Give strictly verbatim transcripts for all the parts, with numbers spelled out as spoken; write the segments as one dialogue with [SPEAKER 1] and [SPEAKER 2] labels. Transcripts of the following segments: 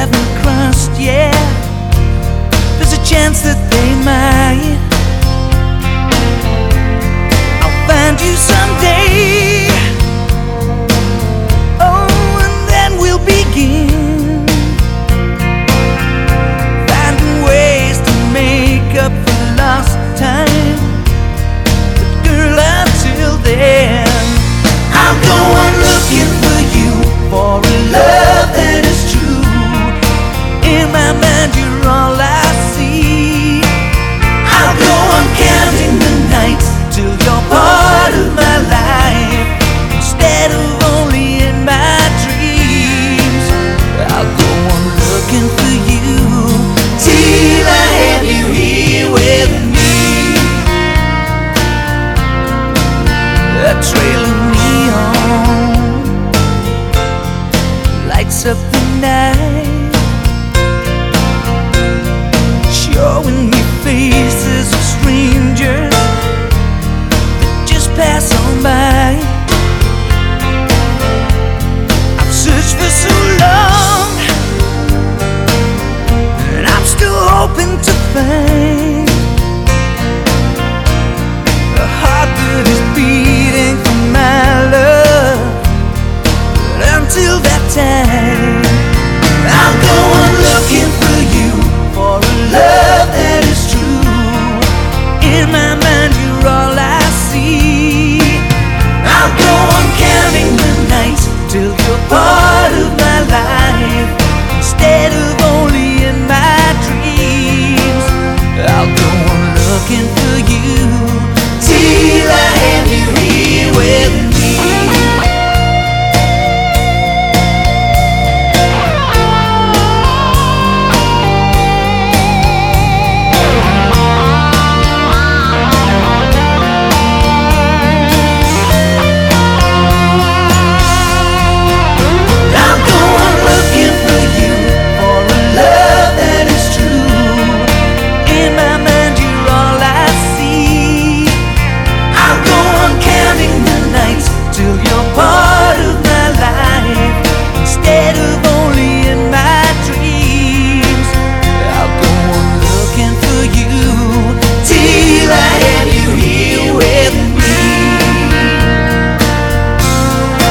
[SPEAKER 1] haven't crossed yet. There's a chance that they might. I'll find you someday. Oh, and then we'll begin finding ways to make up for lost time. But girl, until then, I'll go on looking for you, for a love that is true. In my mind, you're all I see. I'll go on counting the nights till you're part of my life, instead of only in my dreams. I'll go on looking for you till I have you here with me. A trail of neon lights up the night, showing me faces of strangers that just pass on by. I've searched for so long, and I'm still hoping to find a heart that is beating for my love. But until that time, I'll go on looking for you, for a love that is true. In my mind, you're all I see. I'll go on counting the nights till you're part of my life, instead of only in my dreams. I'll go on looking for you till I have you here with me.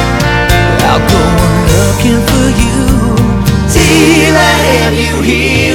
[SPEAKER 1] Looking for you till I have you here.